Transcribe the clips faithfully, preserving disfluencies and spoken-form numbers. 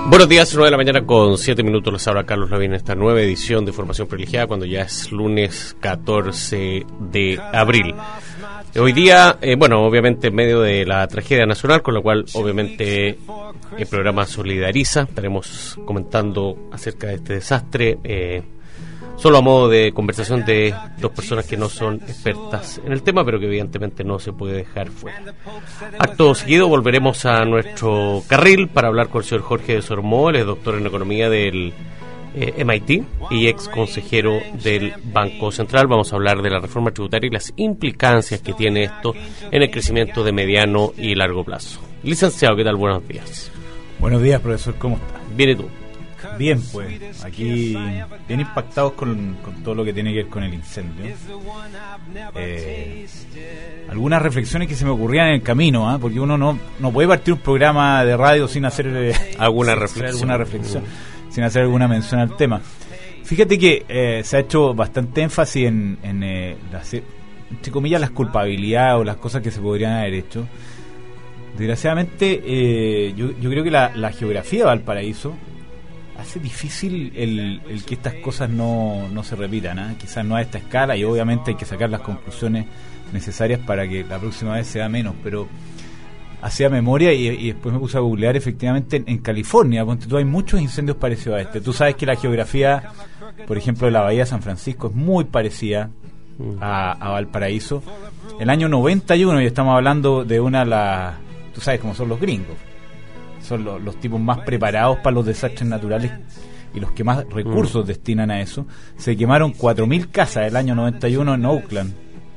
Buenos días, nueve de la mañana con siete minutos. Les habla Carlos Lavín en esta nueva edición de Información Privilegiada, cuando ya es lunes catorce de abril. Hoy día, eh, bueno, obviamente en medio de la tragedia nacional, con lo cual obviamente el programa solidariza. Estaremos comentando acerca de este desastre, eh, solo a modo de conversación de dos personas que no son expertas en el tema, pero que evidentemente no se puede dejar fuera. Acto seguido volveremos a nuestro carril para hablar con el señor Jorge de Sormó. Él es doctor en economía del eh, M I T y ex consejero del Banco Central. Vamos a hablar de la reforma tributaria y las implicancias que tiene esto en el crecimiento de mediano y largo plazo. Licenciado, ¿qué tal? Buenos días. Buenos días, profesor, ¿cómo está? Bien, ¿y tú? Bien, pues, aquí bien impactados con, con todo lo que tiene que ver con el incendio. Eh, algunas reflexiones que se me ocurrían en el camino, ¿eh? Porque uno no, no puede partir un programa de radio sin hacer eh, alguna sin reflexión, hacer alguna reflexión uh. sin hacer alguna mención al tema. Fíjate que eh, se ha hecho bastante énfasis en, en eh, las, entre comillas, las culpabilidades o las cosas que se podrían haber hecho. Desgraciadamente, eh, yo, yo creo que la, la geografía de Valparaíso hace difícil el, el que estas cosas no, no se repitan, ¿eh? Quizás no a esta escala, y obviamente hay que sacar las conclusiones necesarias para que la próxima vez sea menos, pero hacía memoria y, y después me puse a googlear. Efectivamente en, en California, ponte tú, hay muchos incendios parecidos a este. Tú sabes que la geografía, por ejemplo, de la Bahía de San Francisco es muy parecida a, a Valparaíso. El año noventa y uno, y estamos hablando de una de las, tú sabes cómo son los gringos, son los, los tipos más preparados para los desastres naturales y los que más recursos mm. destinan a eso. Se quemaron cuatro mil casas el año noventa y uno en Oakland,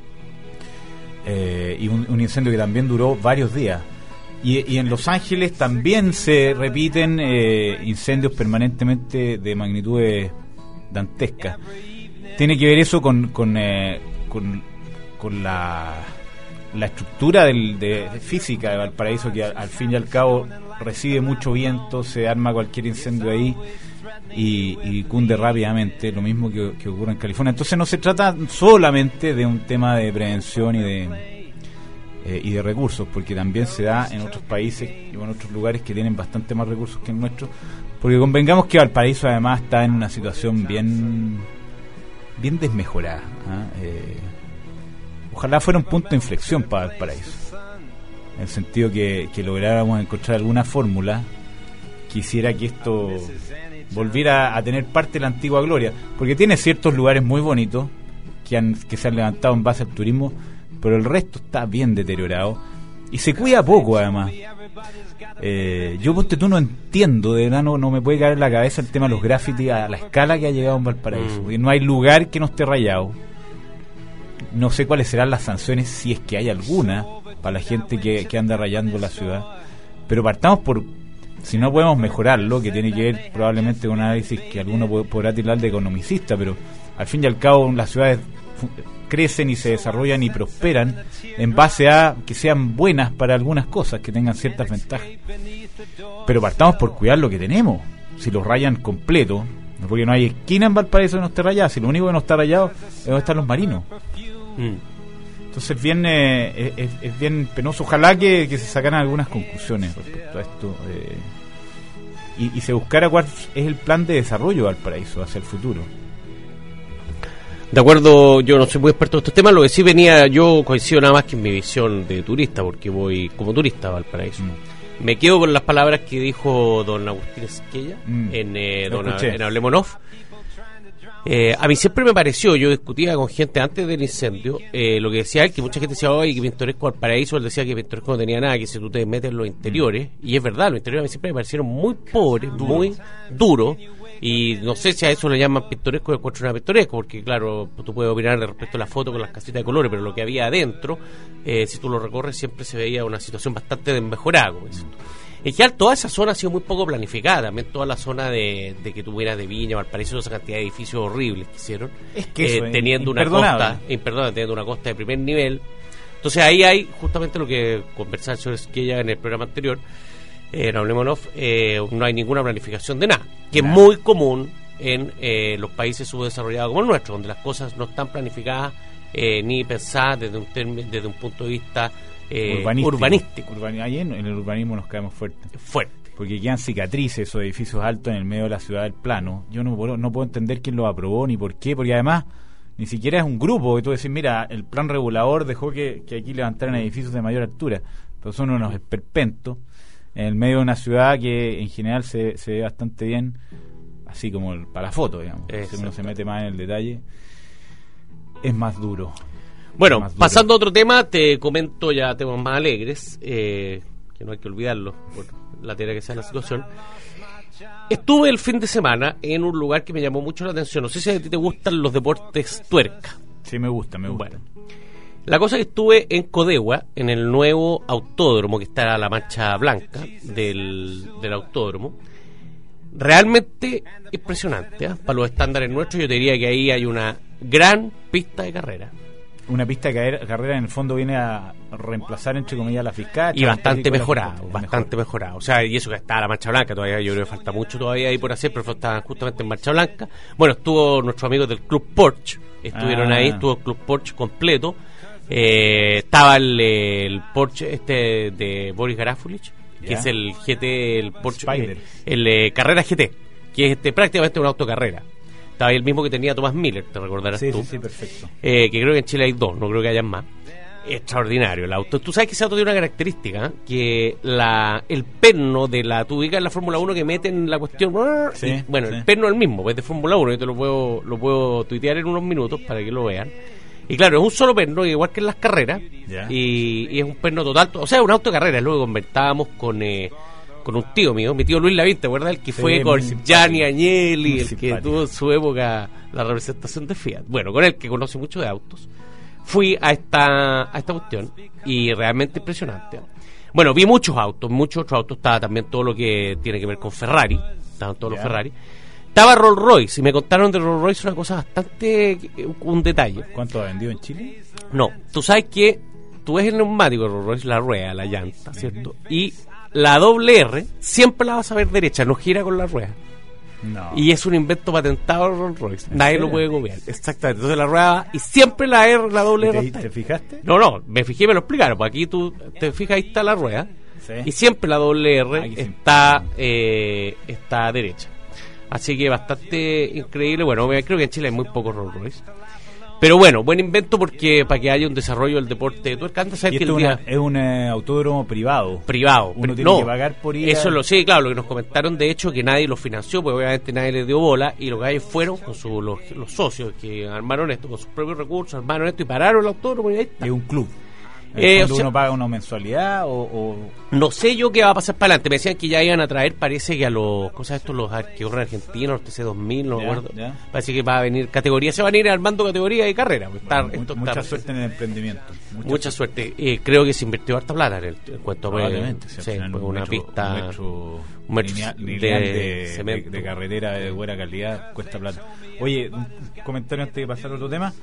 eh, y un, un incendio que también duró varios días. Y, y en Los Ángeles también se repiten eh, incendios permanentemente de magnitudes dantescas. Tiene que ver eso con con, eh, con, con la la estructura del, de, de física de Valparaíso, que al, al fin y al cabo recibe mucho viento, se arma cualquier incendio ahí y, y cunde rápidamente, lo mismo que, que ocurre en California. Entonces no se trata solamente de un tema de prevención y de eh, y de recursos, porque también se da en otros países y en otros lugares que tienen bastante más recursos que el nuestro, porque convengamos que Valparaíso además está en una situación bien bien desmejorada, ¿eh? Eh, Ojalá fuera un punto de inflexión para Valparaíso, en el sentido que, que lográramos encontrar alguna fórmula que hiciera que esto volviera a tener parte de la antigua gloria, porque tiene ciertos lugares muy bonitos que, han, que se han levantado en base al turismo, pero el resto está bien deteriorado y se cuida poco además. Eh, yo, ponte tú, no entiendo, de verdad no, no me puede caer en la cabeza el tema de los grafitis a la escala que ha llegado en Valparaíso, porque no hay lugar que no esté rayado. No sé cuáles serán las sanciones, si es que hay alguna, para la gente que, que anda rayando la ciudad. Pero partamos por, si no podemos mejorarlo, que tiene que ver probablemente con un análisis que alguno podrá tirar de economicista, pero al fin y al cabo las ciudades crecen y se desarrollan y prosperan en base a que sean buenas para algunas cosas, que tengan ciertas ventajas. Pero partamos por cuidar lo que tenemos. Si los rayan completo, porque no hay esquina en Valparaíso que no esté rayada, si lo único que no está rayado es donde están los marinos. Entonces bien eh, es, es bien penoso. Ojalá que, que se sacaran algunas conclusiones respecto a esto, eh, y, y se buscara cuál es el plan de desarrollo de Valparaíso hacia el futuro. De acuerdo, yo no soy muy experto en estos temas. Lo que sí venía, yo coincido nada más que en mi visión de turista, porque voy como turista a Valparaíso. mm. Me quedo con las palabras que dijo don Agustín Esquella mm. en, eh, don, en Hablemos Off. Eh, a mí siempre me pareció, yo discutía con gente antes del incendio, eh, lo que decía él, que mucha gente decía, oye, que pintoresco Valparaíso. Él decía que pintoresco no tenía nada, que si tú te metes en los interiores, mm. y es verdad, los interiores a mí siempre me parecieron muy pobres, Duro. muy duros, y no sé si a eso le llaman pintoresco o encuentro una pintoresco, porque claro, tú puedes opinar respecto a la foto con las casitas de colores, pero lo que había adentro, eh, si tú lo recorres, siempre se veía una situación bastante desmejorada, como dices tú. En general, toda esa zona ha sido muy poco planificada. También toda la zona de, de que tuvieras de Viña, Valparaíso, esa cantidad de edificios horribles que hicieron, es que eh, teniendo una costa, imperdonable, teniendo una costa de primer nivel. Entonces ahí hay justamente lo que conversaba el señor Esquella en el programa anterior, eh, en Hablemos, eh, no hay ninguna planificación de nada, que nada. Es muy común en eh, los países subdesarrollados como el nuestro, donde las cosas no están planificadas eh, ni pensadas desde un, term- desde un punto de vista Eh, urbanístico, urbanístico. Urbani- ahí en, en el urbanismo nos caemos fuerte. Fuerte. porque quedan cicatrices esos edificios altos en el medio de la ciudad del plano. Yo no puedo, no puedo entender quién lo aprobó ni por qué, porque además ni siquiera es un grupo que tú decís, mira, el plan regulador dejó que, que aquí levantaran edificios de mayor altura, pero son unos esperpentos en el medio de una ciudad que en general se, se ve bastante bien, así como el, para la foto, digamos. Si uno se mete más en el detalle, es más duro. Bueno, más duro. Pasando a otro tema, te comento ya temas más alegres, eh, que no hay que olvidarlo, por la tela que sea la situación. Estuve el fin de semana en un lugar que me llamó mucho la atención. No sé si a ti te gustan los deportes tuerca. Sí, me gusta, me gusta. Bueno, la cosa es que estuve en Codegua, en el nuevo autódromo que está a la mancha blanca del, del autódromo. Realmente impresionante, ¿eh? Para los estándares nuestros, yo te diría que ahí hay una gran pista de carrera. Una pista de carrera en el fondo viene a reemplazar, entre comillas, la fiscal. Y bastante mejorado, bastante mejorado. O sea, y eso que está la marcha blanca, todavía yo creo que falta mucho todavía ahí por hacer, pero está justamente en marcha blanca. Bueno, estuvo nuestros amigos del Club Porsche, estuvieron ah. ahí, estuvo el Club Porsche completo. Eh, estaba el, el Porsche este de Boris Garafulich, que yeah. es el G T, el Porsche, el, el eh, Carrera G T, que es este, prácticamente una autocarrera. Estaba ahí el mismo que tenía Thomas Miller, te recordarás sí, tú. Sí, sí, perfecto. Eh, que creo que en Chile hay dos, no creo que hayan más. Extraordinario el auto. Tú sabes que ese auto tiene una característica, ¿eh? Que la el perno de la... Tú ubicas en la Fórmula uno que meten la cuestión... Sí, y, bueno, sí. El perno es el mismo, es de Fórmula uno, yo te lo puedo, lo puedo tuitear en unos minutos para que lo vean. Y claro, es un solo perno, igual que en las carreras, yeah. y, y es un perno total... O sea, un auto de carrera, luego convertábamos con... Eh, con un tío mío, mi tío Luis Lavín, ¿te acuerdas? El que sí, fue con Gianni Agnelli, el simpático. Que tuvo en su época la representación de Fiat. Bueno, con él que conoce mucho de autos. Fui a esta a esta cuestión y realmente impresionante. Bueno, vi muchos autos, muchos otros autos. Estaba también todo lo que tiene que ver con Ferrari. Estaban todos yeah. los Ferrari. Estaba Rolls Royce y me contaron de Rolls Royce una cosa bastante... un detalle. ¿Cuánto ha vendido en Chile? No, tú sabes que tú ves el neumático de Rolls Royce, la rueda, la llanta, ¿cierto? Y la doble R siempre la vas a ver derecha, no gira con la rueda. No. Y es un invento patentado de Rolls Royce. Nadie serio? Lo puede copiar. Exactamente. Entonces la rueda va, y siempre la R, la doble R. ¿Te, ¿Te fijaste? No, no, me fijé y me lo explicaron. Pues aquí tú te fijas, ahí está la rueda. Sí. Y siempre la doble R Ay, está, eh, está derecha. Así que bastante increíble. Bueno, creo que en Chile hay muy pocos Rolls Royce. Pero bueno, buen invento porque para que haya un desarrollo del deporte de tuerca. Antes y que esto el día es un eh, autódromo privado. Privado. Uno tiene no, que pagar por ir. Eso a... lo sí, claro, lo que nos comentaron de hecho que nadie lo financió, porque obviamente nadie les dio bola y los gallos fueron con su, los, los socios que armaron esto con sus propios recursos, armaron esto y pararon el autódromo y ahí está. Es un club. Eh, cuando o sea, uno paga una mensualidad o, o... No sé yo qué va a pasar para adelante. Me decían que ya iban a traer, parece que a los cosas estos, los que corren argentinos, los T C dos mil, no me acuerdo. Ya. Parece que va a venir categoría, se van a ir armando categoría de carrera. Pues, bueno, estar, mucha, mucha suerte en el emprendimiento. Mucha, mucha suerte. suerte. Eh, creo que se invirtió harta plata en, el, en cuanto a probablemente, sí, sí, pues una metro, pista, un metro, un metro lineal, de, lineal de, cemento. De, de carretera de buena calidad cuesta plata. Oye, un comentario antes de pasar a otro tema.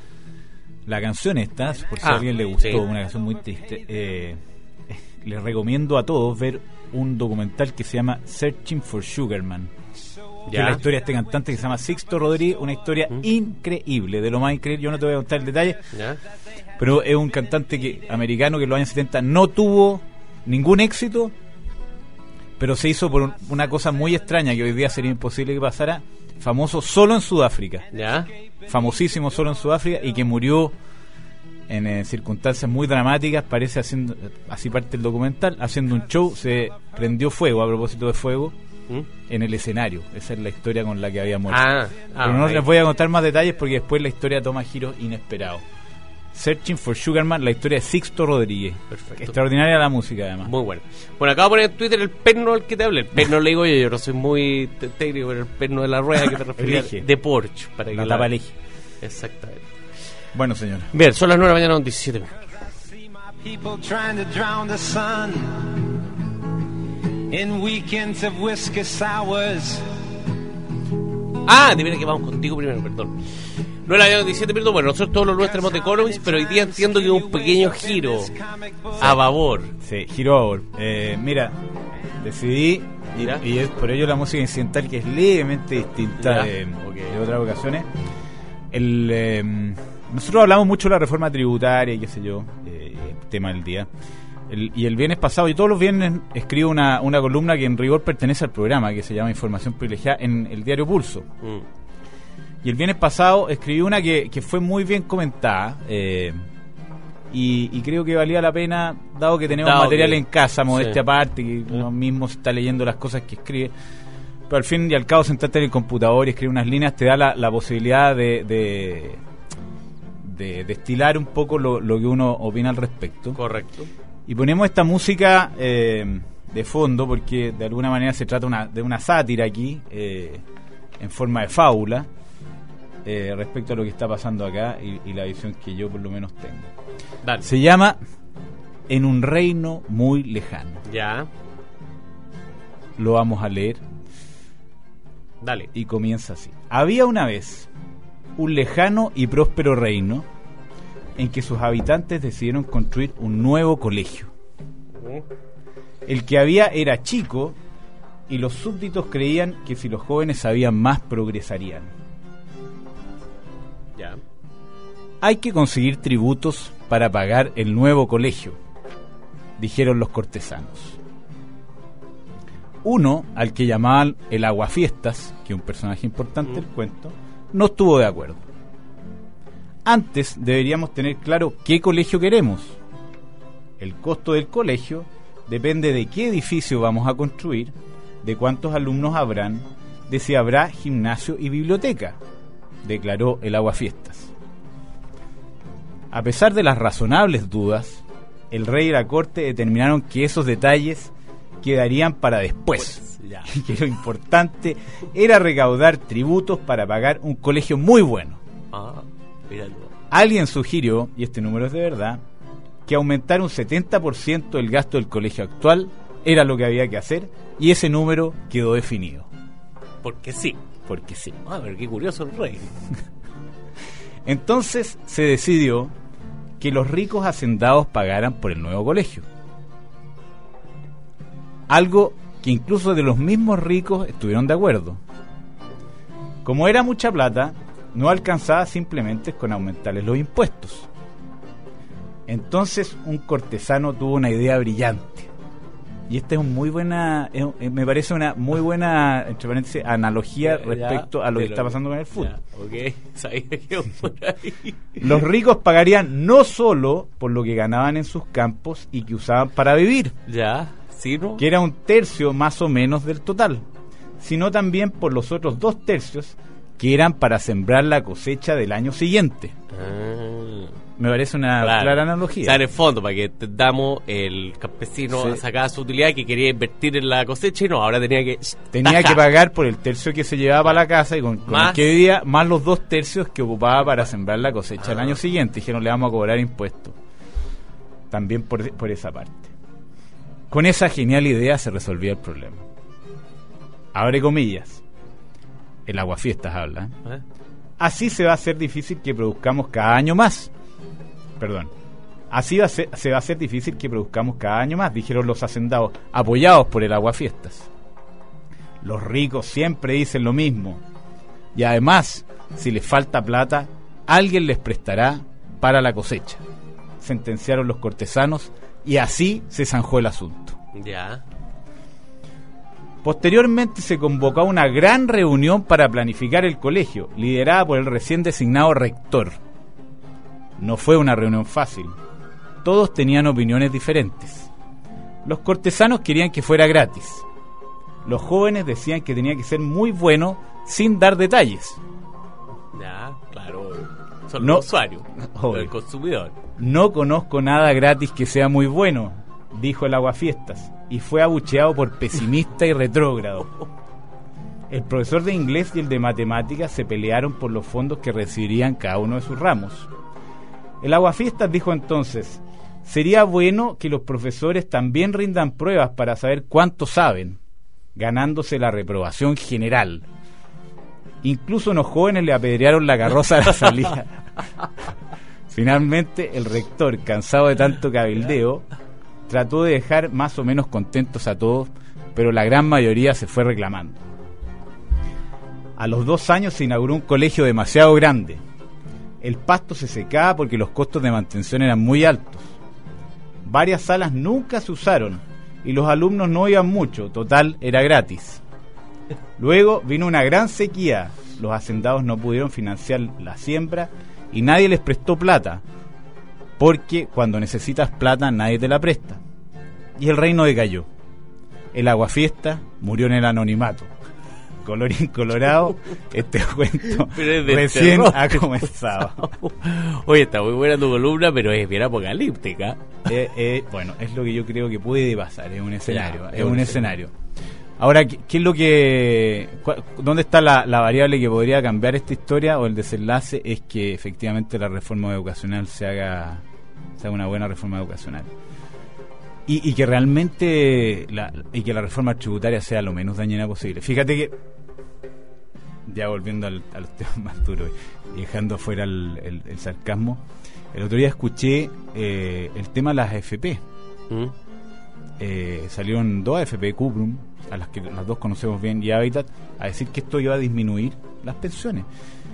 La canción esta, por si ah, a alguien le gustó, sí. una canción muy triste, eh, eh, les recomiendo a todos ver un documental que se llama Searching for Sugarman, que es la historia de este cantante que se llama Sixto Rodríguez, una historia ¿Mm? increíble, de lo más increíble. Yo no te voy a contar el detalle, ¿Ya? pero es un cantante que americano que en los años setenta no tuvo ningún éxito, pero se hizo por un, una cosa muy extraña que hoy día sería imposible que pasara, famoso solo en Sudáfrica. ¿Ya? Famosísimo solo en Sudáfrica y que murió en eh, circunstancias muy dramáticas, parece haciendo, así parte el documental, haciendo un show, se prendió fuego, a propósito de fuego, ¿Mm? en el escenario. Esa es la historia con la que había muerto. Ah, ah, Pero no ahí. les voy a contar más detalles porque después la historia toma giros inesperados. Searching for Sugarman, la historia de Sixto Rodríguez. Perfecto. Extraordinaria la música, además. Muy bueno. Bueno, acabo de poner en Twitter el perno al que te hablé. El perno le digo yo, yo no soy muy técnico, pero el perno de la rueda que te refería de Porsche. Para la que tapa la... elige. Exactamente. Bueno, señor. Bien, son las nueve de la mañana con diecisiete minutos. Ah, de veras que vamos contigo primero, perdón. No era ya diecisiete minutos, bueno, nosotros todos los lunes tenemos The Economist, pero hoy día entiendo que un pequeño giro a babor. Sí, giro a babor. Eh, mira, decidí, mira. Y, y es por ello la música incidental que es levemente distinta de, okay. de otras ocasiones. El, eh, nosotros hablamos mucho de la reforma tributaria y qué sé yo, eh, tema del día. El, y el viernes pasado, y todos los viernes escribo una, una columna que en rigor pertenece al programa, que se llama Información Privilegiada, en el diario Pulso. Mm. Y el viernes pasado escribí una que, que fue muy bien comentada, eh, y, y creo que valía la pena, dado que tenemos dado material que, en casa, modestia sí. aparte, que uno mismo se está leyendo las cosas que escribe. Pero al fin y al cabo, sentarte en el computador y escribir unas líneas te da la, la posibilidad de, de, de destilar un poco lo, lo que uno opina al respecto. Correcto. Y ponemos esta música eh, de fondo porque de alguna manera se trata una, de una sátira aquí, eh, en forma de fábula, eh, respecto a lo que está pasando acá y, y la visión que yo por lo menos tengo. Dale. Se llama En un reino muy lejano. Ya. Lo vamos a leer. Dale. Y comienza así. Había una vez un lejano y próspero reino en que sus habitantes decidieron construir un nuevo colegio. El que había era chico y los súbditos creían que si los jóvenes sabían más progresarían. Ya. Hay que conseguir tributos para pagar el nuevo colegio, dijeron los cortesanos. Uno, al que llamaban el Aguafiestas, que es un personaje importante del cuento, no estuvo de acuerdo. Antes deberíamos tener claro qué colegio queremos. El costo del colegio depende de qué edificio vamos a construir, de cuántos alumnos habrán, de si habrá gimnasio y biblioteca, declaró el Aguafiestas. A pesar de las razonables dudas, el rey y la corte determinaron que esos detalles quedarían para después, pues, ya. Que lo importante era recaudar tributos para pagar un colegio muy bueno. Ah. Alguien sugirió, y este número es de verdad, que aumentar un setenta por ciento el gasto del colegio actual era lo que había que hacer, y ese número quedó definido. Porque sí. Porque sí. Ah, pero qué curioso el rey. Entonces se decidió que los ricos hacendados pagaran por el nuevo colegio. Algo que incluso de los mismos ricos estuvieron de acuerdo. Como era mucha plata, no alcanzaba simplemente con aumentarles los impuestos. Entonces un cortesano tuvo una idea brillante. Y esta es una muy buena, es, me parece una muy buena, entre paréntesis, analogía ya, respecto ya, a lo que lo, está pasando con el fútbol. Ya, okay. Sabía que por ahí. Los ricos pagarían no solo por lo que ganaban en sus campos y que usaban para vivir, ya, ¿sí, no? que era un tercio más o menos del total, sino también por los otros dos tercios que eran para sembrar la cosecha del año siguiente. Ah, me parece una claro. clara analogía. O sea, en el fondo, para que entendamos, el campesino sí. sacaba su utilidad que quería invertir en la cosecha y no, ahora tenía que... Tenía Ajá. que pagar por el tercio que se llevaba para la casa y con, con el que vivía, más los dos tercios que ocupaba para sembrar la cosecha ah. el año siguiente. Dijeron, le vamos a cobrar impuestos. También por, por esa parte. Con esa genial idea se resolvía el problema. Abre comillas. El Aguafiestas habla. ¿Eh? Así se va a hacer difícil que produzcamos cada año más. Perdón. Así va a ser, se va a hacer difícil que produzcamos cada año más, dijeron los hacendados, apoyados por el Aguafiestas. Los ricos siempre dicen lo mismo. Y además, si les falta plata, alguien les prestará para la cosecha. Sentenciaron los cortesanos y así se zanjó el asunto. Ya. Posteriormente se convocó una gran reunión para planificar el colegio, liderada por el recién designado rector. No fue una reunión fácil. Todos tenían opiniones diferentes. Los cortesanos querían que fuera gratis. Los jóvenes decían que tenía que ser muy bueno sin dar detalles. Ya, claro. Son no, los usuarios, el consumidor. No conozco nada gratis que sea muy bueno, dijo el Aguafiestas, y fue abucheado por pesimista y retrógrado. El profesor de inglés y el de matemáticas se pelearon por los fondos que recibirían cada uno de sus ramos. El Aguafiestas dijo entonces, sería bueno que los profesores también rindan pruebas para saber cuánto saben, ganándose la reprobación general. Incluso unos jóvenes le apedrearon la carroza de la salida. Finalmente, el rector, cansado de tanto cabildeo, trató de dejar más o menos contentos a todos, pero la gran mayoría se fue reclamando. A los dos años se inauguró un colegio demasiado grande. El pasto se secaba porque los costos de mantención eran muy altos. Varias salas nunca se usaron y los alumnos no iban mucho, total, era gratis. Luego vino una gran sequía, los hacendados no pudieron financiar la siembra y nadie les prestó plata, porque cuando necesitas plata nadie te la presta. Y el reino decayó. El aguafiesta murió en el anonimato. Colorín colorado, este cuento recién terror. Ha comenzado. Oye, está muy buena tu columna, pero es bien apocalíptica. Eh, eh, bueno, es lo que yo creo que puede pasar, es un escenario, Claro, es, es un un escenario. Ahora, ¿qué, qué es lo que, cua, dónde está la, la variable que podría cambiar esta historia o el desenlace? Es que efectivamente la reforma educacional se haga, se haga una buena reforma educacional. Y, y que realmente la, y que la reforma tributaria sea lo menos dañina posible. Fíjate que, ya volviendo al, a los temas más duros y dejando fuera el, el, el sarcasmo, el otro día escuché eh, el tema de las A F P. ¿Mm? Eh, salieron dos A F P, Cuprum, a las que las dos conocemos bien, y Habitat, a decir que esto iba a disminuir las pensiones.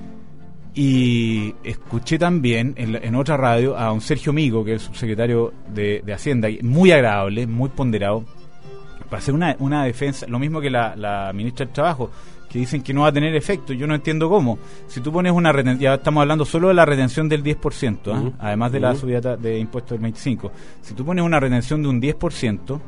Y escuché también en, en otra radio a un Sergio Migo, que es el subsecretario de, de Hacienda, muy agradable, muy ponderado, para hacer una, una defensa, lo mismo que la, la ministra del Trabajo, que dicen que no va a tener efecto. Yo no entiendo cómo. Si tú pones una retención, ya estamos hablando solo de la retención del diez por ciento, ¿eh? uh-huh. además de uh-huh. la subida de impuestos del veinticinco por ciento. Si tú pones una retención de un diez por ciento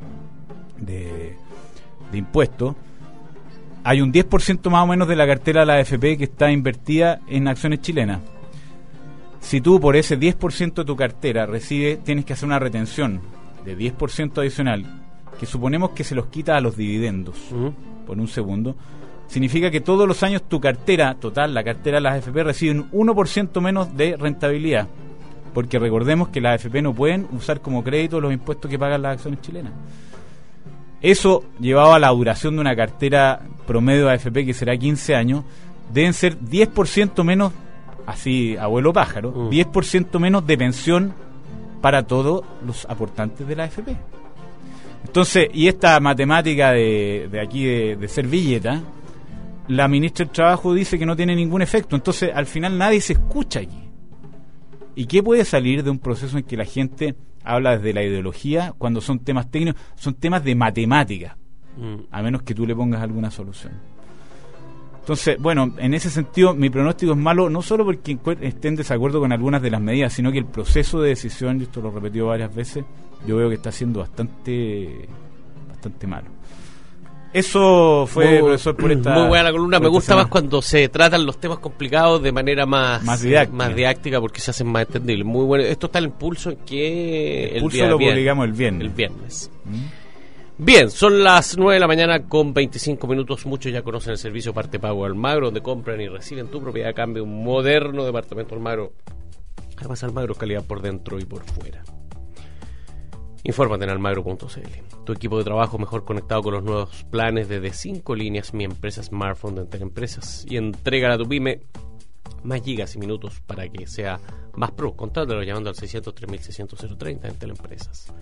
de, de impuestos, hay un diez por ciento más o menos de la cartera de la A F P que está invertida en acciones chilenas. Si tú por ese diez por ciento de tu cartera recibes, tienes que hacer una retención de diez por ciento adicional, que suponemos que se los quita a los dividendos, uh-huh. por un segundo, significa que todos los años tu cartera total, la cartera de las A F P, recibe un uno por ciento menos de rentabilidad, porque recordemos que las A F P no pueden usar como crédito los impuestos que pagan las acciones chilenas. Eso, llevado a la duración de una cartera promedio de A F P, que será quince años, deben ser diez por ciento menos, así, abuelo pájaro, uh. diez por ciento menos de pensión para todos los aportantes de la A F P. Entonces, y esta matemática de, de aquí de, de servilleta, la ministra del Trabajo dice que no tiene ningún efecto. Entonces, al final nadie se escucha aquí. ¿Y qué puede salir de un proceso en que la gente habla desde la ideología cuando son temas técnicos? Son temas de matemática, mm. a menos que tú le pongas alguna solución. Entonces, bueno, en ese sentido mi pronóstico es malo, no solo porque esté en desacuerdo con algunas de las medidas, sino que el proceso de decisión, y esto lo he repetido varias veces, yo veo que está siendo bastante bastante malo. Eso fue, muy, profesor, por esta... Muy buena la columna, me gusta semana. Más cuando se tratan los temas complicados de manera más, más, didáctica. más didáctica, porque se hacen más entendibles. Muy bueno. Esto está en el pulso en que... El, el pulso lo publicamos el viernes. El viernes. ¿Mm? Bien, son las nueve de la mañana con veinticinco minutos. Muchos ya conocen el servicio Parte Pago Almagro, donde compran y reciben tu propiedad a cambio de un moderno departamento Almagro. Además, Almagro, calidad por dentro y por fuera. Infórmate en almagro punto c l. Tu equipo de trabajo mejor conectado con los nuevos planes de cinco líneas Mi Empresa Smartphone de Entel Empresas. Y entrega a tu pyme más gigas y minutos para que sea más pro. Contrátalo llamando al seiscientos tres mil seiscientos treinta Entel Empresas.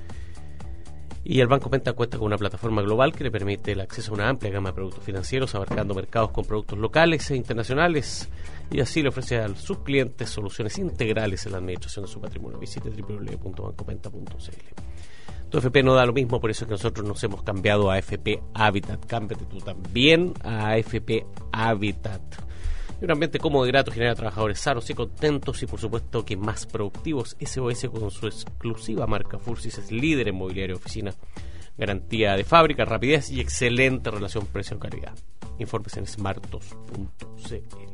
Y el Banco Penta cuenta con una plataforma global que le permite el acceso a una amplia gama de productos financieros, abarcando mercados con productos locales e internacionales, y así le ofrece a sus clientes soluciones integrales en la administración de su patrimonio. Visite doble u doble u doble u punto banco penta punto c l. Tu A F P no da lo mismo, por eso es que nosotros nos hemos cambiado a A F P Habitat. Cámbiate tú también a A F P Habitat. Y un ambiente cómodo y grato genera trabajadores sanos y contentos, y por supuesto que más productivos. S O S, con su exclusiva marca Fursis, es líder en mobiliario de oficina, garantía de fábrica, rapidez y excelente relación precio-calidad. Informes en smartos punto c l.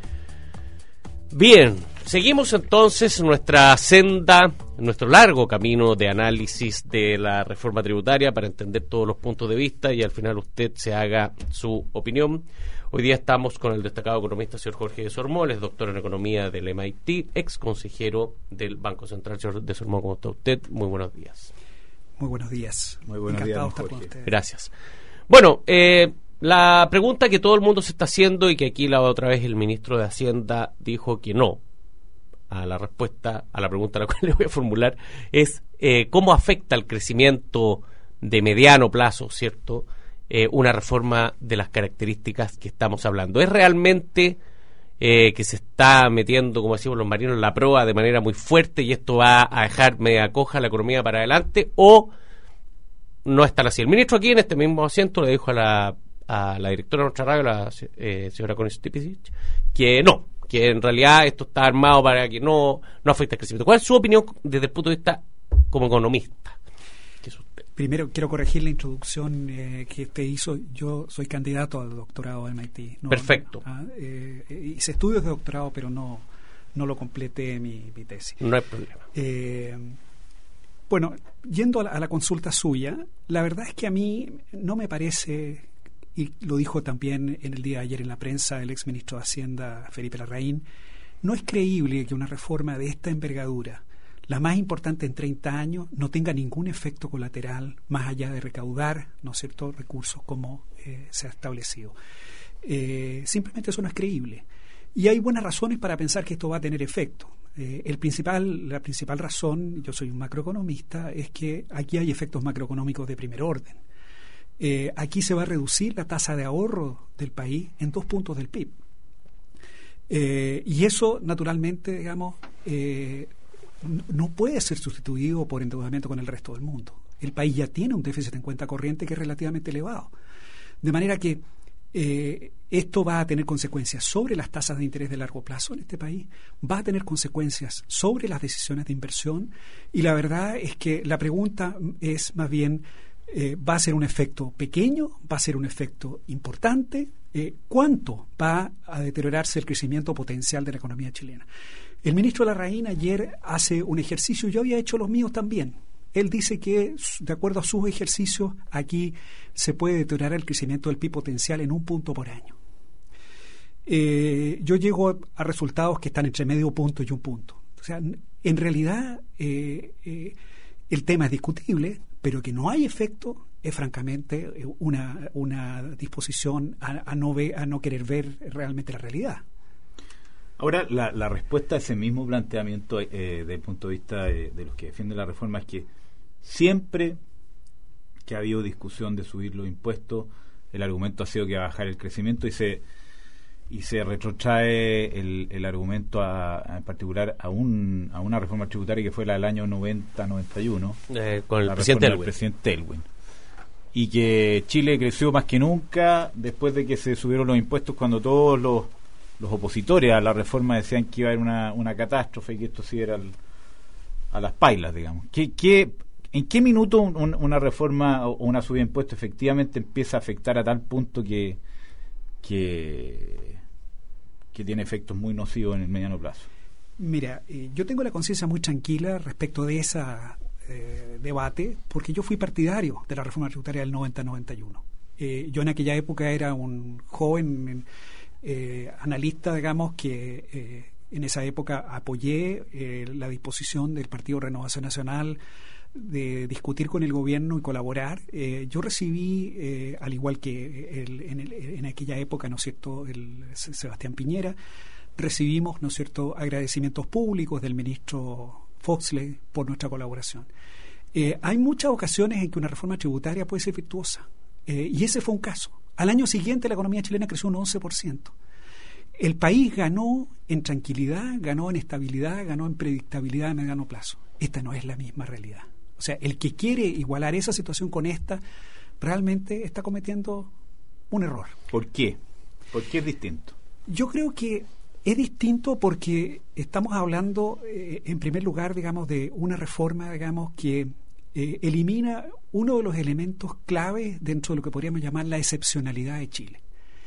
Bien, seguimos entonces nuestra senda, nuestro largo camino de análisis de la reforma tributaria para entender todos los puntos de vista y al final usted se haga su opinión. Hoy día estamos con el destacado economista señor Jorge de Sormol, es doctor en economía del M I T, ex consejero del Banco Central. Señor de Sormol, ¿cómo está usted? Muy buenos días. Muy buenos días. Muy buenos días, estar con ustedes. Gracias. Bueno, eh, la pregunta que todo el mundo se está haciendo, y que aquí la otra vez el ministro de Hacienda dijo que no a la respuesta a la pregunta a la cual le voy a formular, es eh, cómo afecta el crecimiento de mediano plazo, ¿cierto?, Eh, una reforma de las características que estamos hablando. ¿Es realmente eh, que se está metiendo, como decimos los marinos, en la proa de manera muy fuerte y esto va a dejar media coja la economía para adelante, o no es tan así. El ministro aquí en este mismo asiento le dijo a la, a la directora de nuestra radio, la eh, señora Connie Stipicic, que no, que en realidad esto está armado para que no, no afecte el crecimiento. ¿Cuál es su opinión desde el punto de vista como economista? ¿Qué es usted? Primero quiero corregir la introducción eh, que usted hizo. Yo soy candidato al doctorado de M I T. No, Perfecto. No, ah, eh, hice estudios de doctorado, pero no, no lo completé mi, mi tesis. No hay problema. Eh, bueno, yendo a la, a la consulta suya, la verdad es que a mí no me parece, y lo dijo también en el día de ayer en la prensa el exministro de Hacienda, Felipe Larraín, no es creíble que una reforma de esta envergadura, la más importante en treinta años, no tenga ningún efecto colateral más allá de recaudar, ¿no es cierto?, recursos como eh, se ha establecido. Eh, simplemente eso no es creíble. Y hay buenas razones para pensar que esto va a tener efecto. Eh, el principal, la principal razón, yo soy un macroeconomista, es que aquí hay efectos macroeconómicos de primer orden. Eh, aquí se va a reducir la tasa de ahorro del país en dos puntos del P I B. Eh, y eso, naturalmente, digamos, eh, no puede ser sustituido por endeudamiento con el resto del mundo. El país ya tiene un déficit en cuenta corriente que es relativamente elevado. De manera que eh, esto va a tener consecuencias sobre las tasas de interés de largo plazo en este país, va a tener consecuencias sobre las decisiones de inversión, y la verdad es que la pregunta es más bien, eh, ¿va a ser un efecto pequeño? ¿Va a ser un efecto importante? Eh, ¿Cuánto va a deteriorarse el crecimiento potencial de la economía chilena? El ministro Larraín ayer hace un ejercicio, yo había hecho los míos también. Él dice que, de acuerdo a sus ejercicios, aquí se puede deteriorar el crecimiento del P I B potencial en un punto por año. Eh, yo llego a resultados que están entre medio punto y un punto. O sea, en realidad eh, eh, el tema es discutible, pero que no hay efecto es francamente una, una disposición a, a, no ver, a no querer ver realmente la realidad. Ahora, la, la respuesta a ese mismo planteamiento eh, desde el punto de vista de, de los que defienden la reforma es que siempre que ha habido discusión de subir los impuestos, el argumento ha sido que va a bajar el crecimiento y se y se retrotrae el, el argumento a, a, en particular a un a una reforma tributaria que fue la del año noventa noventa y uno eh, con el la presidente del presidente Aylwin, y que Chile creció más que nunca después de que se subieron los impuestos, cuando todos los los opositores a la reforma decían que iba a haber una, una catástrofe y que esto sí era el, a las pailas, digamos. ¿Qué, qué, ¿En qué minuto un, una reforma o una subida de impuestos efectivamente empieza a afectar a tal punto que, que, que tiene efectos muy nocivos en el mediano plazo? Mira, eh, yo tengo la conciencia muy tranquila respecto de ese eh, debate, porque yo fui partidario de la reforma tributaria del noventa noventa y uno. Eh, yo en aquella época era un joven en, Eh, analista, digamos, que eh, en esa época apoyé eh, la disposición del Partido Renovación Nacional de discutir con el gobierno y colaborar. Eh, yo recibí, eh, al igual que el, en, el, en aquella época, ¿no es cierto?, el Sebastián Piñera, recibimos, ¿no es cierto?, agradecimientos públicos del ministro Foxley por nuestra colaboración. Eh, hay muchas ocasiones en que una reforma tributaria puede ser virtuosa, eh, y ese fue un caso. Al año siguiente la economía chilena creció un once por ciento. El país ganó en tranquilidad, ganó en estabilidad, ganó en predictabilidad a mediano plazo. Esta no es la misma realidad. O sea, el que quiere igualar esa situación con esta, realmente está cometiendo un error. ¿Por qué? ¿Por qué es distinto? Yo creo que es distinto porque estamos hablando, eh, en primer lugar, digamos, de una reforma, digamos, que eh, elimina uno de los elementos claves dentro de lo que podríamos llamar la excepcionalidad de Chile.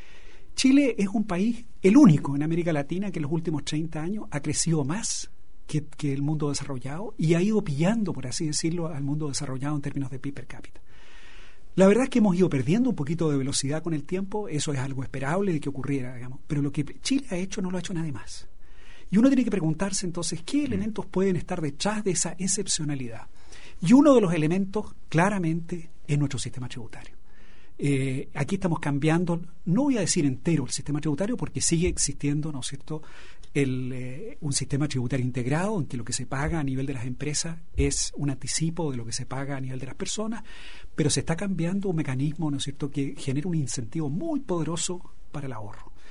Chile es un país, el único en América Latina, que en los últimos treinta años ha crecido más que, que el mundo desarrollado y ha ido pillando, por así decirlo, al mundo desarrollado en términos de P I B per cápita. La verdad es que hemos ido perdiendo un poquito de velocidad con el tiempo, eso es algo esperable de que ocurriera, digamos, pero lo que Chile ha hecho no lo ha hecho nadie más. Y uno tiene que preguntarse entonces qué elementos pueden estar detrás de esa excepcionalidad. Y uno de los elementos, claramente, es nuestro sistema tributario. Eh, aquí estamos cambiando, no voy a decir entero el sistema tributario, porque sigue existiendo, ¿no es cierto?, el, eh, un sistema tributario integrado en que lo que se paga a nivel de las empresas es un anticipo de lo que se paga a nivel de las personas, pero se está cambiando un mecanismo, ¿no es cierto?, que genera un incentivo muy poderoso para el ahorro.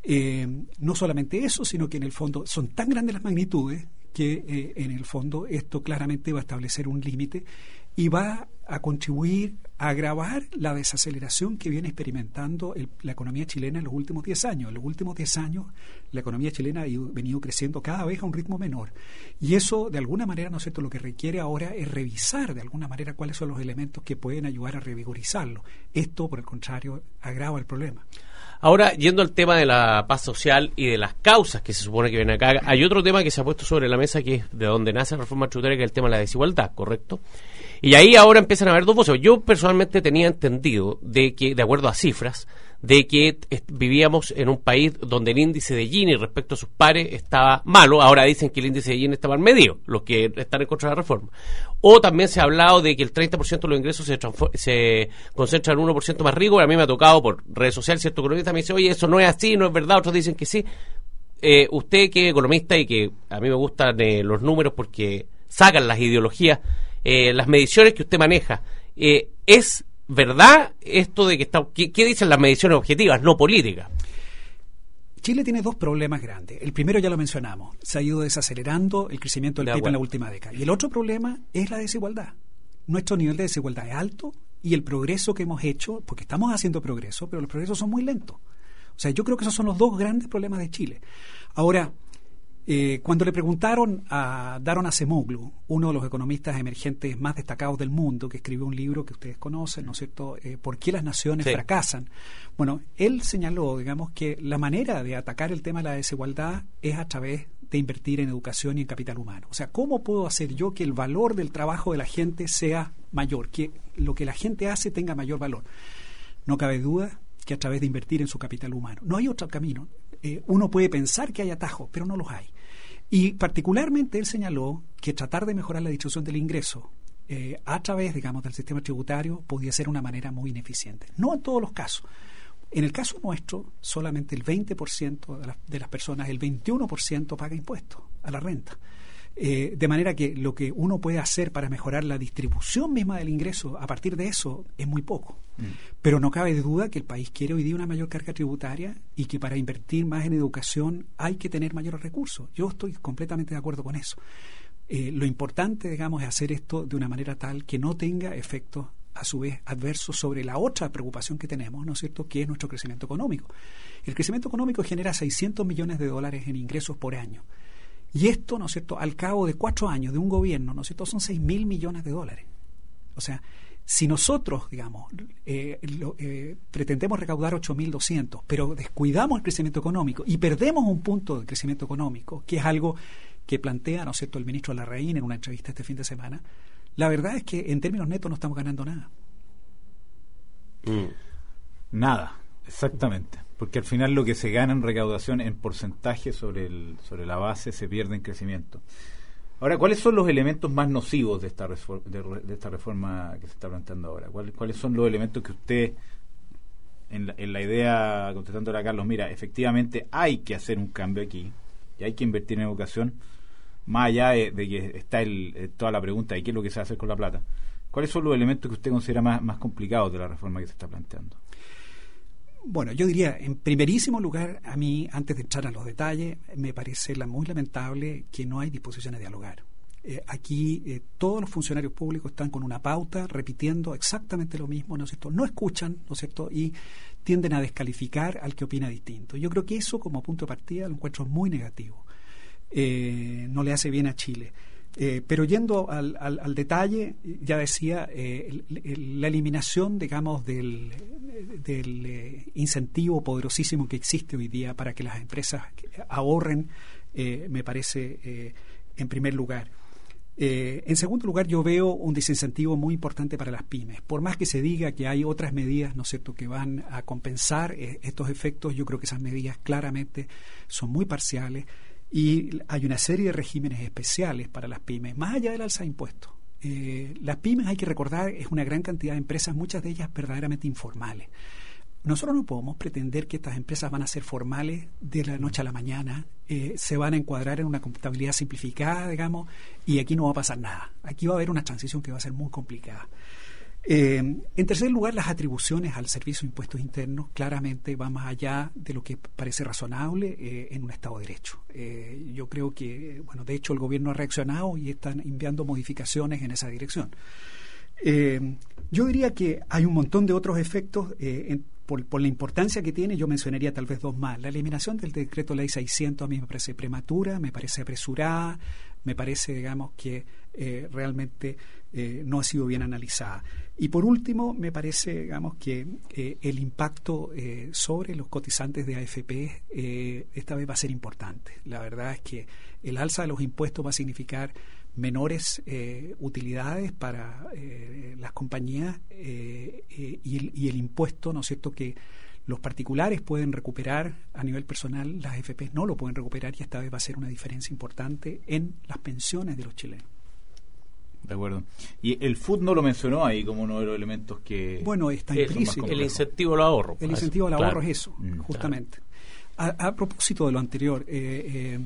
Eh, no solamente eso, sino que en el fondo son tan grandes las magnitudes que eh, en el fondo esto claramente va a establecer un límite y va a contribuir a agravar la desaceleración que viene experimentando el, la economía chilena en los últimos diez años. En los últimos diez años la economía chilena ha ido, venido creciendo cada vez a un ritmo menor. Y eso, de alguna manera, ¿no es cierto?, lo que requiere ahora es revisar de alguna manera cuáles son los elementos que pueden ayudar a revigorizarlo. Esto, por el contrario, agrava el problema. Ahora, yendo al tema de la paz social y de las causas que se supone que vienen acá, hay otro tema que se ha puesto sobre la mesa que es de donde nace la reforma tributaria, que es el tema de la desigualdad, ¿correcto? Y ahí ahora empiezan a haber dos voces. Yo personalmente tenía entendido de que, de acuerdo a cifras, de que est- vivíamos en un país donde el índice de Gini respecto a sus pares estaba malo. Ahora dicen que el índice de Gini está mal medido, los que están en contra de la reforma. O también se ha hablado de que el treinta por ciento de los ingresos se, transfor- se concentra en el uno por ciento más rico. Y a mí me ha tocado por redes sociales, cierto economista me dice, oye, eso no es así, no es verdad. Otros dicen que sí. Eh, usted que es economista y que a mí me gustan eh, los números porque sacan las ideologías, eh, las mediciones que usted maneja, eh, ¿es verdad esto de que está... ¿qué, qué dicen las mediciones objetivas, no políticas? Chile tiene dos problemas grandes. El primero ya lo mencionamos, se ha ido desacelerando el crecimiento del De P I B en la acuerdo. última década. Y el otro problema es la desigualdad. Nuestro nivel de desigualdad es alto y el progreso que hemos hecho, porque estamos haciendo progreso, pero los progresos son muy lentos. O sea, yo creo que esos son los dos grandes problemas de Chile. Ahora, eh, cuando le preguntaron a Daron Acemoglu, uno de los economistas emergentes más destacados del mundo, que escribió un libro que ustedes conocen, ¿no es cierto?, eh, ¿Por qué las naciones Sí. fracasan? Bueno, él señaló, digamos, que la manera de atacar el tema de la desigualdad es a través de invertir en educación y en capital humano. O sea, ¿cómo puedo hacer yo que el valor del trabajo de la gente sea mayor, que lo que la gente hace tenga mayor valor? No cabe duda que a través de invertir en su capital humano. No hay otro camino. Eh, uno puede pensar que hay atajos, pero no los hay. Y particularmente él señaló que tratar de mejorar la distribución del ingreso eh, a través, digamos, del sistema tributario podía ser una manera muy ineficiente. No en todos los casos. En el caso nuestro, solamente el veinte por ciento de, la, de las personas, el veintiuno por ciento paga impuestos a la renta. Eh, de manera que lo que uno puede hacer para mejorar la distribución misma del ingreso a partir de eso es muy poco. Mm. Pero no cabe duda que el país quiere hoy día una mayor carga tributaria y que para invertir más en educación hay que tener mayores recursos. Yo estoy completamente de acuerdo con eso. Eh, lo importante, digamos, es hacer esto de una manera tal que no tenga efectos a su vez adversos sobre la otra preocupación que tenemos, ¿no es cierto?, que es nuestro crecimiento económico. El crecimiento económico genera seiscientos millones de dólares en ingresos por año. Y esto, ¿no es cierto?, al cabo de cuatro años de un gobierno, ¿no es cierto?, son seis mil millones de dólares. O sea, si nosotros, digamos, eh, lo, eh, pretendemos recaudar ocho mil doscientos, pero descuidamos el crecimiento económico y perdemos un punto de crecimiento económico, que es algo que plantea, ¿no es cierto?, el ministro Larraín en una entrevista este fin de semana, la verdad es que en términos netos no estamos ganando nada. Mm. Nada, exactamente. Porque al final lo que se gana en recaudación en porcentaje sobre el, sobre la base se pierde en crecimiento. Ahora, ¿cuáles son los elementos más nocivos de esta, reforma, de, de esta reforma que se está planteando ahora? ¿Cuáles, cuáles son los elementos que usted, en la, en la idea, contestándole a Carlos, mira, efectivamente hay que hacer un cambio aquí y hay que invertir en educación, más allá de, de que está el, toda la pregunta de qué es lo que se va a hacer con la plata? ¿Cuáles son los elementos que usted considera más, más complicados de la reforma que se está planteando? Bueno, yo diría, en primerísimo lugar, a mí, antes de entrar a los detalles, me parece la, muy lamentable que no hay disposición a dialogar. Eh, aquí eh, todos los funcionarios públicos están con una pauta, repitiendo exactamente lo mismo, ¿no es cierto? No escuchan, ¿no es cierto? Y tienden a descalificar al que opina distinto. Yo creo que eso, como punto de partida, lo encuentro muy negativo. Eh, no le hace bien a Chile. Eh, pero yendo al, al, al detalle, ya decía, eh, el, el, la eliminación, digamos, del, del eh, incentivo poderosísimo que existe hoy día para que las empresas ahorren, eh, me parece, eh, en primer lugar. Eh, en segundo lugar, yo veo un desincentivo muy importante para las pymes. Por más que se diga que hay otras medidas, ¿no es cierto?, que van a compensar eh, estos efectos, yo creo que esas medidas claramente son muy parciales. Y hay una serie de regímenes especiales para las pymes, más allá del alza de impuestos. Eh, las pymes, hay que recordar, es una gran cantidad de empresas, muchas de ellas verdaderamente informales. Nosotros no podemos pretender que estas empresas van a ser formales de la noche a la mañana, eh, se van a encuadrar en una contabilidad simplificada, digamos, y aquí no va a pasar nada. Aquí va a haber una transición que va a ser muy complicada. Eh, en tercer lugar, las atribuciones al Servicio de Impuestos Internos claramente van más allá de lo que parece razonable eh, en un Estado de Derecho. Eh, yo creo que, bueno, de hecho el gobierno ha reaccionado y están enviando modificaciones en esa dirección. Eh, yo diría que hay un montón de otros efectos eh, en, por, por la importancia que tiene. Yo mencionaría tal vez dos más. La eliminación del decreto ley seiscientos a mí me parece prematura, me parece apresurada, me parece, digamos, que eh, realmente eh, no ha sido bien analizada. Y por último, me parece, digamos, que eh, el impacto eh, sobre los cotizantes de A F P eh, esta vez va a ser importante. La verdad es que el alza de los impuestos va a significar menores eh, utilidades para eh, las compañías eh, eh, y, el, y el impuesto, ¿no es cierto?, que los particulares pueden recuperar a nivel personal, las A F P no lo pueden recuperar, y esta vez va a ser una diferencia importante en las pensiones de los chilenos. De acuerdo. Y el F U D no lo mencionó ahí como uno de los elementos que... Bueno, está implícito. El incentivo al ahorro. El incentivo al ahorro claro. es eso, Mm, justamente. Claro. A, a propósito de lo anterior, eh, eh,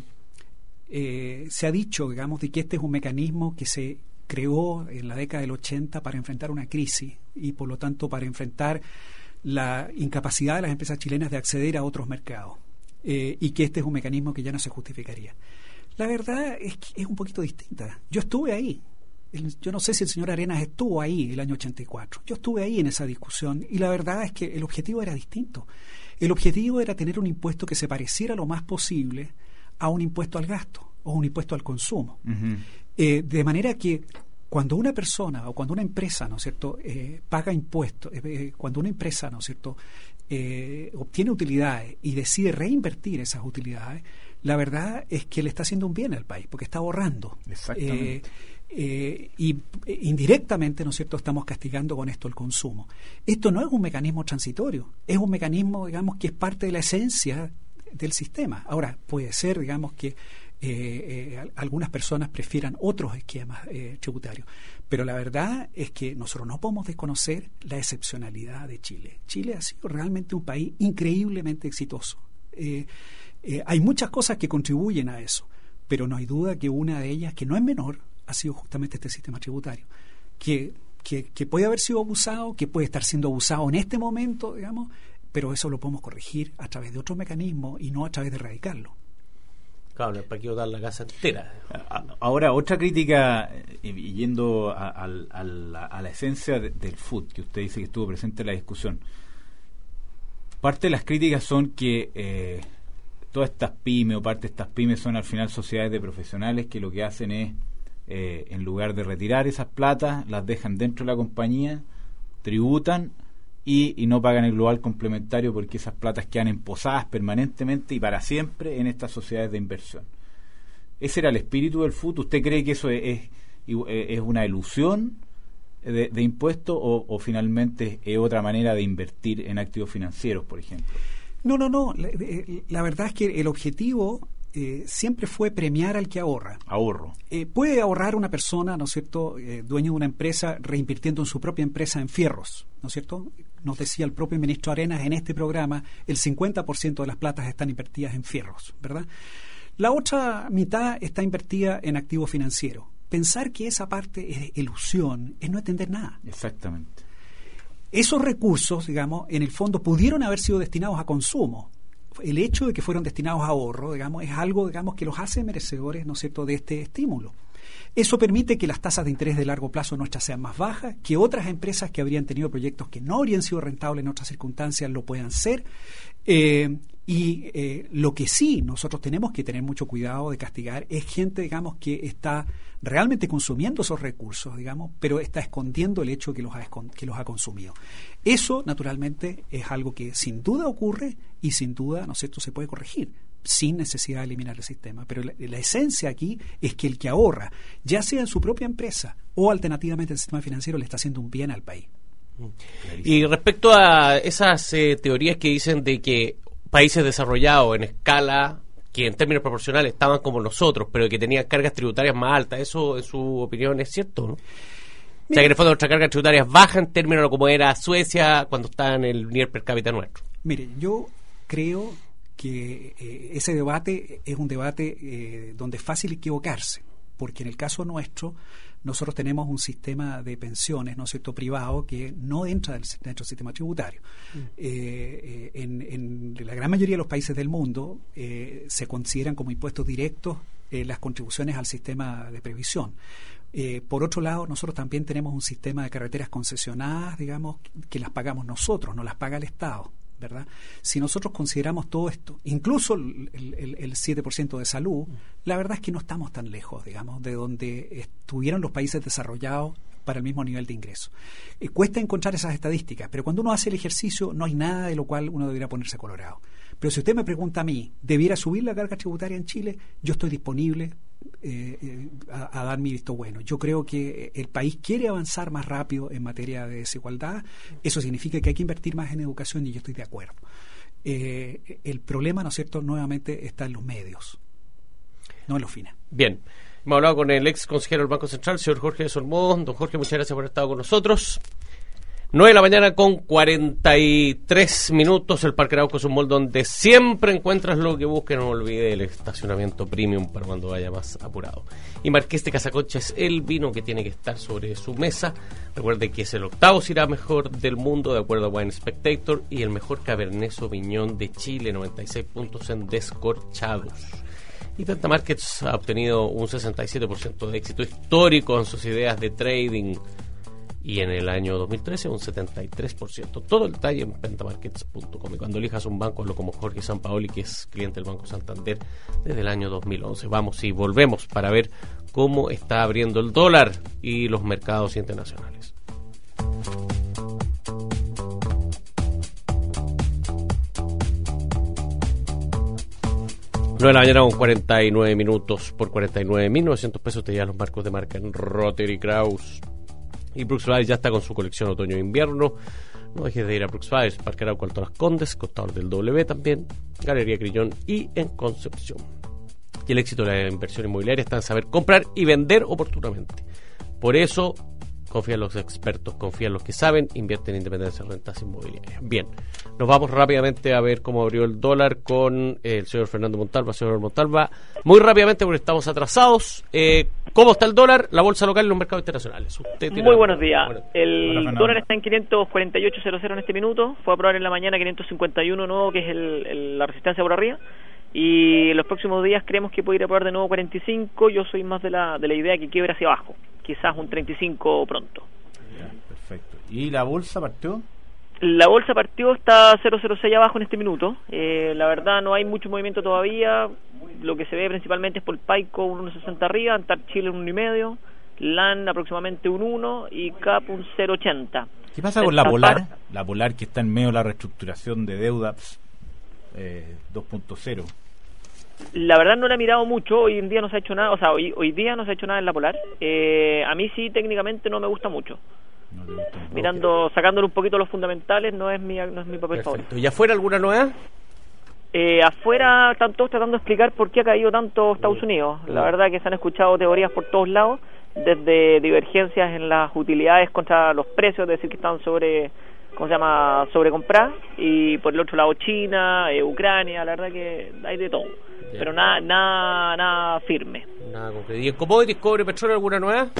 eh, se ha dicho, digamos, de que este es un mecanismo que se creó en la década del ochenta para enfrentar una crisis y, por lo tanto, para enfrentar la incapacidad de las empresas chilenas de acceder a otros mercados, eh, y que este es un mecanismo que ya no se justificaría. La verdad es que es un poquito distinta. Yo estuve ahí. El, yo no sé si el señor Arenas estuvo ahí el año ochenta y cuatro. Yo estuve ahí en esa discusión y la verdad es que el objetivo era distinto. El objetivo era tener un impuesto que se pareciera lo más posible a un impuesto al gasto o un impuesto al consumo. Uh-huh. Eh, de manera que cuando una persona o cuando una empresa, ¿no es cierto?, eh, paga impuestos, eh, cuando una empresa, ¿no es cierto?, eh, obtiene utilidades y decide reinvertir esas utilidades, la verdad es que le está haciendo un bien al país, porque está ahorrando. Exactamente. Eh, eh, y eh, indirectamente, ¿no es cierto?, estamos castigando con esto el consumo. Esto no es un mecanismo transitorio, es un mecanismo, digamos, que es parte de la esencia del sistema. Ahora, puede ser, digamos, que Eh, eh, algunas personas prefieran otros esquemas eh, tributarios, pero la verdad es que nosotros no podemos desconocer la excepcionalidad de Chile. Chile ha sido realmente un país increíblemente exitoso. Eh, eh, hay muchas cosas que contribuyen a eso, pero no hay duda que una de ellas, que no es menor, ha sido justamente este sistema tributario, que, que, que puede haber sido abusado, que puede estar siendo abusado en este momento, digamos, pero eso lo podemos corregir a través de otros mecanismos y no a través de erradicarlo. Claro, para que dar la casa entera. Ahora, otra crítica, y yendo a, a, a, la, a la esencia de, del F U D, que usted dice que estuvo presente en la discusión. Parte de las críticas son que eh, todas estas pymes o parte de estas pymes son al final sociedades de profesionales que lo que hacen es, eh, en lugar de retirar esas platas, las dejan dentro de la compañía, tributan Y, y no pagan el global complementario porque esas platas quedan emposadas permanentemente y para siempre en estas sociedades de inversión. ¿Ese era el espíritu del F U D? ¿Usted cree que eso es, es, es una ilusión de, de impuestos o, o finalmente es otra manera de invertir en activos financieros, por ejemplo? No, no, no. La, la verdad es que el objetivo eh, siempre fue premiar al que ahorra. Ahorro. Eh, puede ahorrar una persona, ¿no es cierto?, eh, dueño de una empresa, reinvirtiendo en su propia empresa en fierros, ¿no es cierto? Nos decía el propio ministro Arenas en este programa, el cincuenta por ciento de las platas están invertidas en fierros, ¿verdad? La otra mitad está invertida en activos financieros. Pensar que esa parte es ilusión es no entender nada. Exactamente. Esos recursos, digamos, en el fondo pudieron haber sido destinados a consumo. El hecho de que fueron destinados a ahorro, digamos, es algo, digamos, que los hace merecedores, ¿no es cierto?, de este estímulo. Eso permite que las tasas de interés de largo plazo nuestras sean más bajas, que otras empresas que habrían tenido proyectos que no habrían sido rentables en otras circunstancias lo puedan ser. Eh, y eh, lo que sí nosotros tenemos que tener mucho cuidado de castigar es gente, digamos, que está realmente consumiendo esos recursos, digamos, pero está escondiendo el hecho que los ha, que los ha consumido. Eso, naturalmente, es algo que sin duda ocurre y sin duda, ¿no es cierto?, se puede corregir sin necesidad de eliminar el sistema. Pero la, la esencia aquí es que el que ahorra, ya sea en su propia empresa o alternativamente en el sistema financiero, le está haciendo un bien al país. Y respecto a esas eh, teorías que dicen de que países desarrollados en escala, que en términos proporcionales estaban como nosotros, pero que tenían cargas tributarias más altas, ¿eso en su opinión es cierto, no? Mira, o sea, que en el fondo nuestra carga tributaria es baja en términos de como era Suecia cuando estaba en el nivel per cápita nuestro. Mire, yo creo que eh, ese debate es un debate eh, donde es fácil equivocarse, porque en el caso nuestro nosotros tenemos un sistema de pensiones, ¿no es cierto?, privado que no entra dentro del sistema tributario. Mm. Eh, eh, en, en la gran mayoría de los países del mundo eh, se consideran como impuestos directos eh, las contribuciones al sistema de previsión. Eh, por otro lado, nosotros también tenemos un sistema de carreteras concesionadas, digamos, que las pagamos nosotros, no las paga el Estado, ¿verdad? Si nosotros consideramos todo esto, incluso el, el, el siete por ciento de salud, la verdad es que no estamos tan lejos, digamos, de donde estuvieron los países desarrollados para el mismo nivel de ingreso. Eh, cuesta encontrar esas estadísticas, pero cuando uno hace el ejercicio no hay nada de lo cual uno debería ponerse colorado. Pero si usted me pregunta a mí, ¿debiera subir la carga tributaria en Chile? Yo estoy disponible eh, eh, a, a dar mi visto bueno. Yo creo que el país quiere avanzar más rápido en materia de desigualdad. Eso significa que hay que invertir más en educación y yo estoy de acuerdo. Eh, el problema, ¿no es cierto?, nuevamente está en los medios, no en los fines. Bien. Hemos hablado con el ex consejero del Banco Central, señor Jorge de Solmos. Don Jorge, muchas gracias por haber estado con nosotros. nueve de la mañana con cuarenta y tres minutos, el Parque Arauco es un mall donde siempre encuentras lo que busques. No olvide el estacionamiento premium para cuando vaya más apurado. Y Marqués de Casaconcha es el vino que tiene que estar sobre su mesa. Recuerde que es el octavo Syrah mejor del mundo, de acuerdo a Wine Spectator, y el mejor Cabernet Sauvignon de Chile, noventa y seis puntos en descorchados. Y Tenta Markets ha obtenido un sesenta y siete por ciento de éxito histórico en sus ideas de trading, y en el año dos mil trece un setenta y tres por ciento. Todo el detalle en pentamarkets punto com. Y cuando elijas un banco, hazlo como Jorge Sampaoli, que es cliente del Banco Santander desde el año dos mil once. Vamos y volvemos para ver cómo está abriendo el dólar y los mercados internacionales. nueve de la mañana con cuarenta y nueve minutos. Por cuarenta y nueve mil novecientos pesos te llevan los marcos de marca en Rotary Kraus. Y Brooks Brothers ya está con su colección otoño e invierno. No dejes de ir a Brooks Brothers, Parque Arauco, Alto Las Condes, Costador del W también, Galería Crillón y en Concepción. Y el éxito de la inversión inmobiliaria está en saber comprar y vender oportunamente. Por eso, confía en los expertos, confía en los que saben, invierte en Independencia de Rentas Inmobiliarias. Bien, nos vamos rápidamente a ver cómo abrió el dólar con el señor Fernando Montalva. Señor Montalva, muy rápidamente porque estamos atrasados. Eh, ¿Cómo está el dólar, la bolsa local y los mercados internacionales? Usted muy buenos días. Bueno, el bueno, dólar está en quinientos cuarenta y ocho cero cero en este minuto. Fue a probar en la mañana quinientos cincuenta y uno nuevo, que es el, el, la resistencia por arriba. Y en los próximos días creemos que puede ir a probar de nuevo cuarenta y cinco. Yo soy más de la, de la idea que quiebra hacia abajo. Quizás un treinta y cinco pronto. Ya, perfecto. ¿Y la bolsa partió? La bolsa partió, está cero cero seis abajo en este minuto. Eh, la verdad no hay mucho movimiento todavía. Lo que se ve principalmente es por Paico un uno sesenta arriba, Antar Chile un uno y medio, LAN aproximadamente un uno y CAP un cero ochenta. ¿Qué pasa con la Polar? La Polar que está en medio de la reestructuración de deuda eh, dos punto cero. La verdad no la he mirado mucho, hoy en día no se ha hecho nada, o sea, hoy, hoy día no se ha hecho nada en la Polar. Eh, a mí sí, técnicamente no me gusta mucho. No te gusta. Mirando, okay. Sacándole un poquito los fundamentales, no es mi, no es mi papel Perfecto. favorito. ¿Y afuera alguna novedad? Eh, afuera están todos tratando de explicar por qué ha caído tanto Estados Unidos. La verdad que se han escuchado teorías por todos lados, desde divergencias en las utilidades contra los precios, es decir, que están sobre... ¿cómo se llama?, sobrecomprar, y por el otro lado China, eh, Ucrania, la verdad que hay de todo. Bien. Pero nada nada nada firme. Nada concreto. ¿Y en commodities, cobre, petróleo, alguna nueva?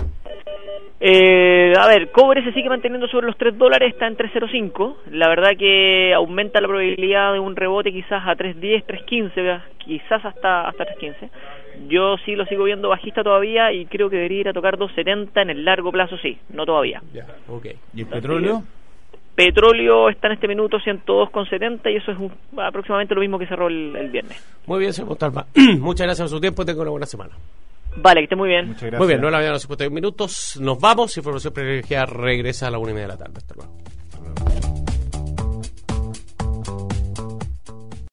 Eh, a ver, cobre se sigue manteniendo sobre los tres dólares, está en tres cero cinco. La verdad que aumenta la probabilidad de un rebote quizás a tres diez, tres quince, quizás hasta hasta tres quince. Yo sí lo sigo viendo bajista todavía y creo que debería ir a tocar dos setenta en el largo plazo, sí, no todavía. Ya, okay. ¿Y el petróleo? Petróleo está en este minuto ciento dos con setenta y eso es un, aproximadamente lo mismo que cerró el, el viernes. Muy bien, señor Montalva. Muchas gracias por su tiempo y tenga una buena semana. Vale, que esté muy bien. Muchas gracias. Muy bien, no la mañana, cincuenta y un minutos. Nos vamos. Información privilegiada regresa a la una y media de la tarde. Hasta luego.